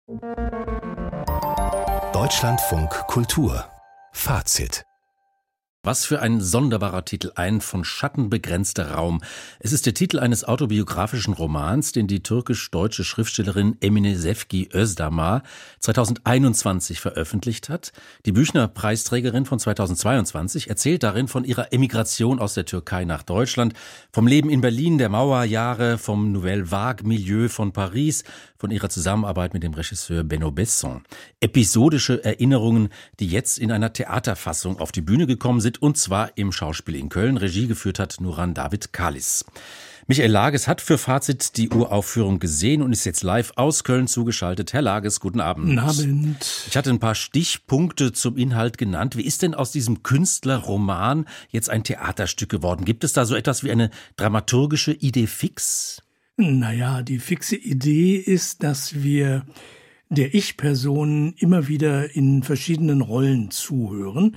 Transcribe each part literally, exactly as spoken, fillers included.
Deutschlandfunk Kultur Fazit. Was für ein sonderbarer Titel, ein von Schatten begrenzter Raum. Es ist der Titel eines autobiografischen Romans, den die türkisch-deutsche Schriftstellerin Emine Sevgi Özdamar zweitausendeinundzwanzig veröffentlicht hat. Die Büchner-Preisträgerin von zweitausendzweiundzwanzig erzählt darin von ihrer Emigration aus der Türkei nach Deutschland, vom Leben in Berlin, der Mauerjahre, vom Nouvelle Vague-Milieu von Paris, von ihrer Zusammenarbeit mit dem Regisseur Benno Besson. Episodische Erinnerungen, die jetzt in einer Theaterfassung auf die Bühne gekommen sind, und zwar im Schauspiel in Köln. Regie geführt hat Nuran David Kalis. Michael Lages hat für Fazit die Uraufführung gesehen und ist jetzt live aus Köln zugeschaltet. Herr Lages, guten Abend. Guten Abend. Ich hatte ein paar Stichpunkte zum Inhalt genannt. Wie ist denn aus diesem Künstlerroman jetzt ein Theaterstück geworden? Gibt es da so etwas wie eine dramaturgische Idee fix? Naja, die fixe Idee ist, dass wir der Ich-Person immer wieder in verschiedenen Rollen zuhören.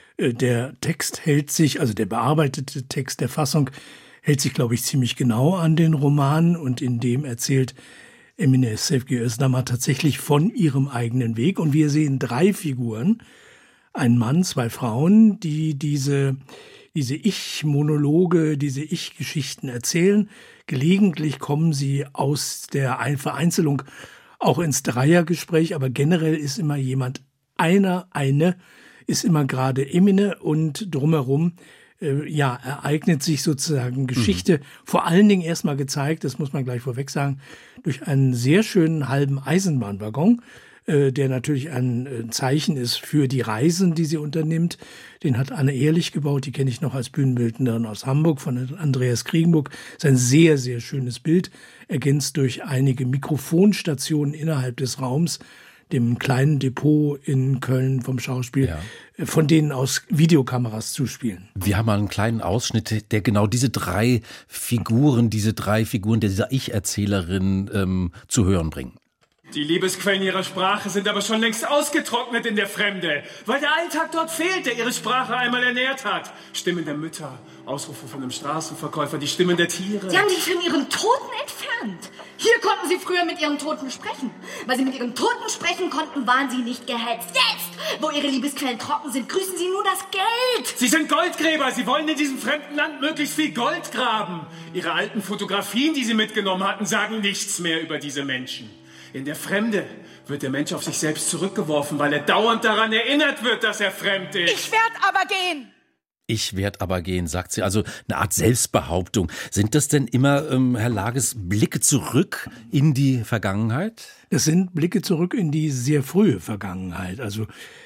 Der Text hält sich, also der bearbeitete Text der Fassung, hält sich, glaube ich, ziemlich genau an den Roman, und in dem erzählt Emine Sevgi Özdamar tatsächlich von ihrem eigenen Weg. Und wir sehen drei Figuren, ein Mann, zwei Frauen, die diese, diese Ich-Monologe, diese Ich-Geschichten erzählen. Gelegentlich kommen sie aus der Vereinzelung auch ins Dreiergespräch, aber generell ist immer jemand, einer, eine, ist immer gerade Emine, und drumherum äh, ja, ereignet sich sozusagen Geschichte, mhm. vor allen Dingen erstmal gezeigt, das muss man gleich vorweg sagen, durch einen sehr schönen halben Eisenbahnwaggon, äh, der natürlich ein äh, Zeichen ist für die Reisen, die sie unternimmt. Den hat Anne Ehrlich gebaut, die kenne ich noch als Bühnenbildnerin aus Hamburg, von Andreas Kriegenburg. Das ist ein sehr, sehr schönes Bild, ergänzt durch einige Mikrofonstationen innerhalb des Raums, dem kleinen Depot in Köln vom Schauspiel, ja. von denen aus Videokameras zuspielen. Wir haben mal einen kleinen Ausschnitt, der genau diese drei Figuren, diese drei Figuren dieser Ich-Erzählerin ähm, zu hören bringen. Die Liebesquellen ihrer Sprache sind aber schon längst ausgetrocknet in der Fremde, weil der Alltag dort fehlt, der ihre Sprache einmal ernährt hat. Stimmen der Mütter, Ausrufe von einem Straßenverkäufer, die Stimmen der Tiere. Sie haben sich von ihren Toten entfernt. Hier konnten sie früher mit ihren Toten sprechen. Weil sie mit ihren Toten sprechen konnten, waren sie nicht gehetzt. Jetzt, wo ihre Liebesquellen trocken sind, grüßen sie nur das Geld. Sie sind Goldgräber. Sie wollen in diesem fremden Land möglichst viel Gold graben. Ihre alten Fotografien, die sie mitgenommen hatten, sagen nichts mehr über diese Menschen. In der Fremde wird der Mensch auf sich selbst zurückgeworfen, weil er dauernd daran erinnert wird, dass er fremd ist. Ich werd aber gehen. Ich werd aber gehen, sagt sie. Also eine Art Selbstbehauptung. Sind das denn immer, ähm, Herr Lages, Blicke zurück in die Vergangenheit? Das sind Blicke zurück in die sehr frühe Vergangenheit. Also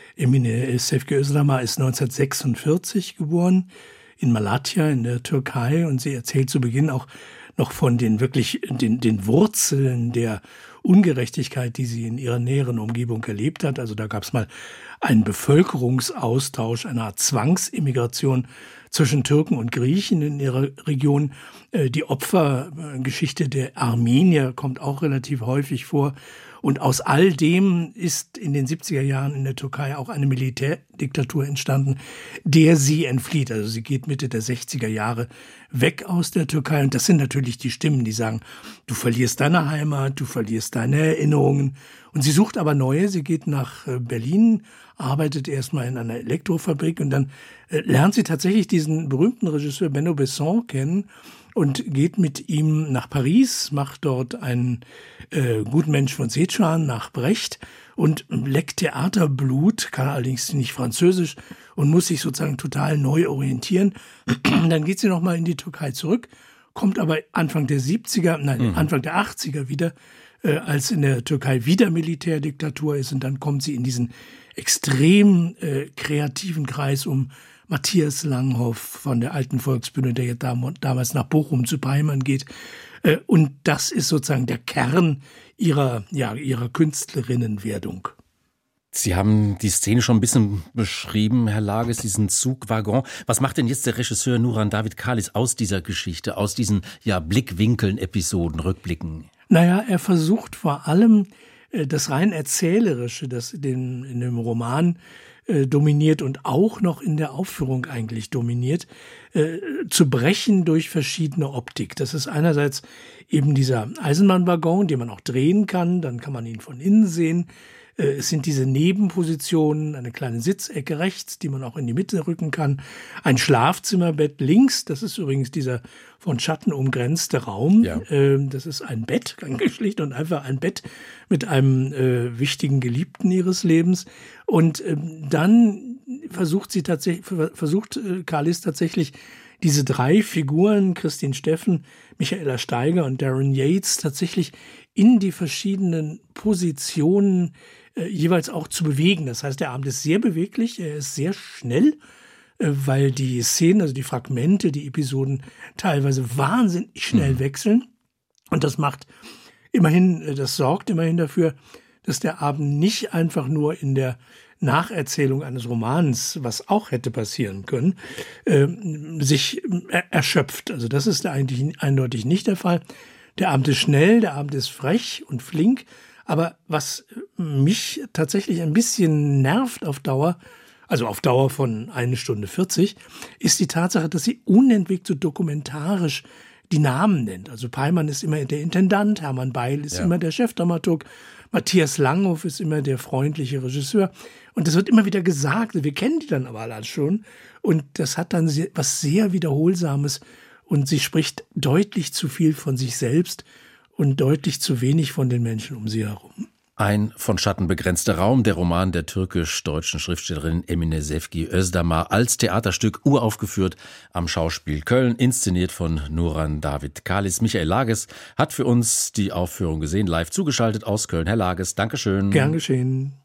Emine Sevgi Özdamar ist neunzehnhundertsechsundvierzig geboren in Malatya in der Türkei, und sie erzählt zu Beginn auch noch von den wirklich den, den Wurzeln der Ungerechtigkeit, die sie in ihrer näheren Umgebung erlebt hat. Also da gab es mal einen Bevölkerungsaustausch, eine Art Zwangsimmigration zwischen Türken und Griechen in ihrer Region. Die Opfergeschichte der Armenier kommt auch relativ häufig vor. Und aus all dem ist in den siebziger Jahren in der Türkei auch eine Militärdiktatur entstanden, der sie entflieht. Also sie geht Mitte der sechziger Jahre weg aus der Türkei. Und das sind natürlich die Stimmen, die sagen, du verlierst deine Heimat, du verlierst deine Erinnerungen. Und sie sucht aber neue. Sie geht nach Berlin, arbeitet erstmal in einer Elektrofabrik, und dann lernt sie tatsächlich diesen berühmten Regisseur Benno Besson kennen und geht mit ihm nach Paris, macht dort einen äh, Gutmensch von Seechan nach Brecht und leckt Theaterblut, kann allerdings nicht Französisch und muss sich sozusagen total neu orientieren. Dann geht sie nochmal in die Türkei zurück, kommt aber Anfang der siebziger, nein, mhm. Anfang der achtziger wieder, äh, als in der Türkei wieder Militärdiktatur ist, und dann kommt sie in diesen extrem äh, kreativen Kreis um Matthias Langhoff von der Alten Volksbühne, der ja damals nach Bochum zu Peimann geht. Und das ist sozusagen der Kern ihrer, ja, ihrer Künstlerinnenwerdung. Sie haben die Szene schon ein bisschen beschrieben, Herr Lages, diesen Zugwaggon. Was macht denn jetzt der Regisseur Nuran David Kalis aus dieser Geschichte, aus diesen ja, Blickwinkeln, Episoden, Rückblicken? Naja, er versucht vor allem das rein Erzählerische, das in, in dem Roman äh, dominiert und auch noch in der Aufführung eigentlich dominiert, äh, zu brechen durch verschiedene Optik. Das ist einerseits eben dieser Eisenbahnwaggon, den man auch drehen kann, dann kann man ihn von innen sehen. Es sind diese Nebenpositionen, eine kleine Sitzecke rechts, die man auch in die Mitte rücken kann, ein Schlafzimmerbett links, das ist übrigens dieser von Schatten umgrenzte Raum. Ja. Das ist ein Bett, ganz schlicht und einfach ein Bett mit einem äh, wichtigen Geliebten ihres Lebens. Und äh, dann versucht sie tatsächlich, versucht äh, Kalis tatsächlich diese drei Figuren, Christine Steffen, Michaela Steiger und Darren Yates, tatsächlich in die verschiedenen Positionen äh, jeweils auch zu bewegen. Das heißt, der Abend ist sehr beweglich, er ist sehr schnell, äh, weil die Szenen, also die Fragmente, die Episoden teilweise wahnsinnig schnell mhm. wechseln. Und das macht immerhin, äh, das sorgt immerhin dafür, dass der Abend nicht einfach nur in der Nacherzählung eines Romans, was auch hätte passieren können, äh, sich er- erschöpft. Also das ist da eigentlich eindeutig nicht der Fall. Der Abend ist schnell, der Abend ist frech und flink, aber was mich tatsächlich ein bisschen nervt auf Dauer, also auf Dauer von eine Stunde vierzig, ist die Tatsache, dass sie unentwegt so dokumentarisch die Namen nennt. Also Peimann ist immer der Intendant, Hermann Beil ist ja. immer der Chefdramaturg, Matthias Langhoff ist immer der freundliche Regisseur. Und das wird immer wieder gesagt, wir kennen die dann aber alle schon. Und das hat dann sehr, was sehr Wiederholsames. Und sie spricht deutlich zu viel von sich selbst und deutlich zu wenig von den Menschen um sie herum. Ein von Schatten begrenzter Raum, der Roman der türkisch-deutschen Schriftstellerin Emine Sevgi Özdamar, als Theaterstück uraufgeführt am Schauspiel Köln, inszeniert von Nuran David Kalis. Michael Lages hat für uns die Aufführung gesehen, live zugeschaltet aus Köln. Herr Lages, Dankeschön. Gern geschehen.